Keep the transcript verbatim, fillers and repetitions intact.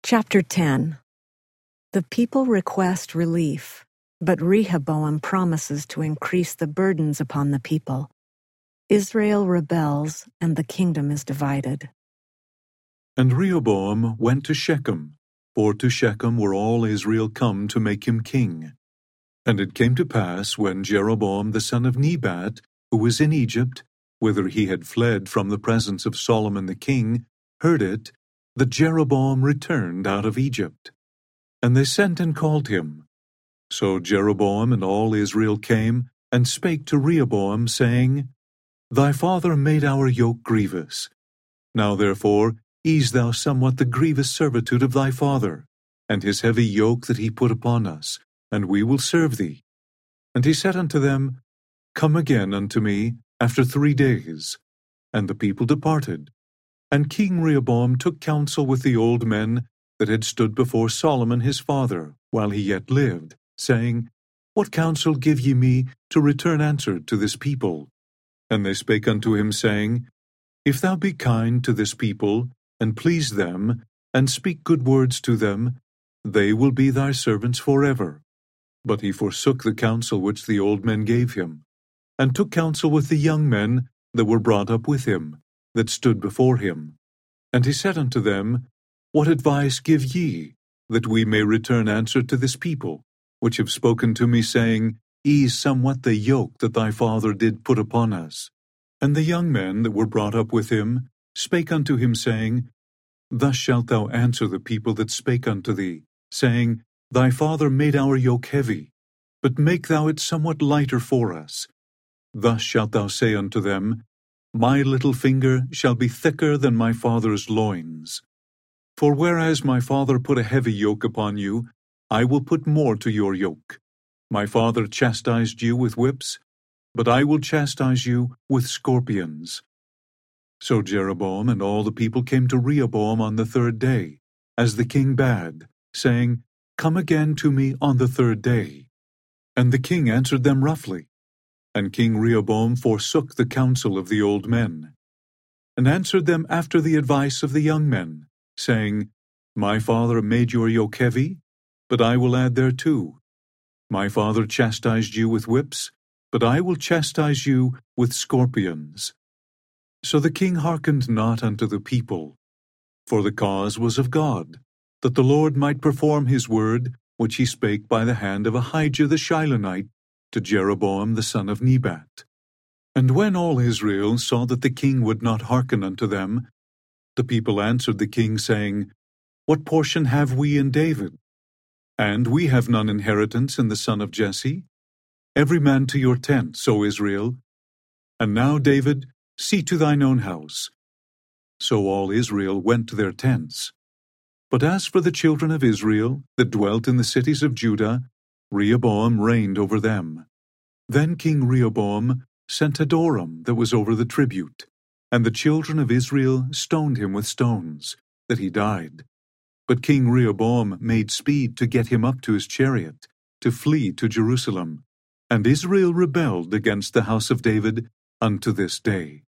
Chapter ten. The people request relief, but Rehoboam promises to increase the burdens upon the people. Israel rebels, and the kingdom is divided. And Rehoboam went to Shechem, for to Shechem were all Israel come to make him king. And it came to pass, when Jeroboam the son of Nebat, who was in Egypt, whither he had fled from the presence of Solomon the king, heard it, that Jeroboam returned out of Egypt. And they sent and called him. So Jeroboam and all Israel came, and spake to Rehoboam, saying, Thy father made our yoke grievous. Now therefore ease thou somewhat the grievous servitude of thy father, and his heavy yoke that he put upon us, and we will serve thee. And he said unto them, Come again unto me after three days. And the people departed. And King Rehoboam took counsel with the old men that had stood before Solomon his father, while he yet lived, saying, What counsel give ye me to return answer to this people? And they spake unto him, saying, If thou be kind to this people, and please them, and speak good words to them, they will be thy servants forever. But he forsook the counsel which the old men gave him, and took counsel with the young men that were brought up with him, that stood before him. And he said unto them, What advice give ye, that we may return answer to this people, which have spoken to me, saying, Ease somewhat the yoke that thy father did put upon us? And the young men that were brought up with him spake unto him, saying, Thus shalt thou answer the people that spake unto thee, saying, Thy father made our yoke heavy, but make thou it somewhat lighter for us. Thus shalt thou say unto them, My little finger shall be thicker than my father's loins. For whereas my father put a heavy yoke upon you, I will put more to your yoke. My father chastised you with whips, but I will chastise you with scorpions. So Jeroboam and all the people came to Rehoboam on the third day, as the king bade, saying, Come again to me on the third day. And the king answered them roughly. And King Rehoboam forsook the counsel of the old men, and answered them after the advice of the young men, saying, My father made your yoke heavy, but I will add thereto. My father chastised you with whips, but I will chastise you with scorpions. So the king hearkened not unto the people, for the cause was of God, that the Lord might perform his word, which he spake by the hand of Ahijah the Shilonite to Jeroboam the son of Nebat. And when all Israel saw that the king would not hearken unto them, the people answered the king, saying, What portion have we in David? And we have none inheritance in the son of Jesse. Every man to your tent, O Israel. And now, David, see to thine own house. So all Israel went to their tents. But as for the children of Israel that dwelt in the cities of Judah, Rehoboam reigned over them. Then King Rehoboam sent Adoram that was over the tribute, and the children of Israel stoned him with stones, that he died. But King Rehoboam made speed to get him up to his chariot, to flee to Jerusalem. And Israel rebelled against the house of David unto this day.